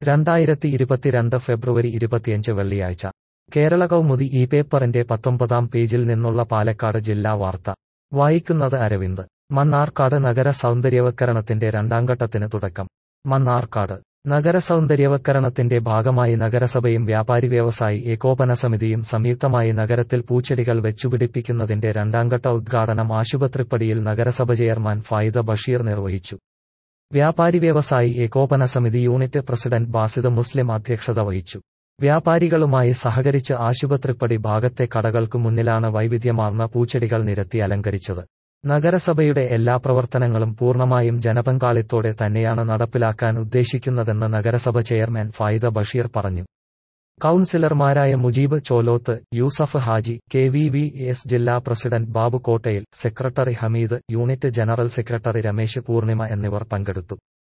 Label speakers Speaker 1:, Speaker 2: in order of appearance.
Speaker 1: 2022 ഫെബ്രുവരി 25 വെള്ളിയാഴ്ച കേരള കൗമുദി ഈ പേപ്പറിന്റെ 19-ാം പേജിൽ നിന്നുള്ള പാലക്കാട് ജില്ലാ വാർത്ത വായിക്കുന്നത് അരവിന്ദ്. മണ്ണാർക്കാട് നഗര സൗന്ദര്യവത്കരണത്തിന്റെ രണ്ടാംഘട്ടത്തിന് തുടക്കം. മണ്ണാർക്കാട് നഗര സൗന്ദര്യവത്കരണത്തിന്റെ ഭാഗമായി നഗരസഭയും വ്യാപാരി വ്യവസായി ഏകോപന സമിതിയും സംയുക്തമായി നഗരത്തിൽ പൂച്ചെടികൾ വെച്ചുപിടിപ്പിക്കുന്നതിന്റെ രണ്ടാംഘട്ട ഉദ്ഘാടനം ആശുപത്രിപ്പടിയിൽ നഗരസഭ ചെയർമാൻ ഫായിദ ബഷീർ നിർവഹിച്ചു. വ്യാപാരി വ്യവസായി ഏകോപന സമിതി യൂണിറ്റ് പ്രസിഡന്റ് ബാസിദ് മുസ്ലിം അധ്യക്ഷത വഹിച്ചു. വ്യാപാരികളുമായി സഹകരിച്ച് ആശുപത്രിപ്പടി ഭാഗത്തെ കടകൾക്കു മുന്നിലാണ് വൈവിധ്യമാർന്ന പൂച്ചെടികൾ നിരത്തി അലങ്കരിച്ചത്. നഗരസഭയുടെ എല്ലാ പ്രവർത്തനങ്ങളും പൂർണ്ണമായും ജനപങ്കാളിത്തോടെ തന്നെയാണ് നടപ്പിലാക്കാൻ ഉദ്ദേശിക്കുന്നതെന്ന് നഗരസഭ ചെയർമാൻ ഫായിദ ബഷീർ പറഞ്ഞു. കൗൺസിലർമാരായ മുജീബ് ചോലോത്ത്, യൂസഫ് ഹാജി, KVVS ജില്ലാ president Babu Kottayil, secretary Hameed, unit general secretary Ramesh Poornima എന്നിവർ പങ്കെടുത്തു.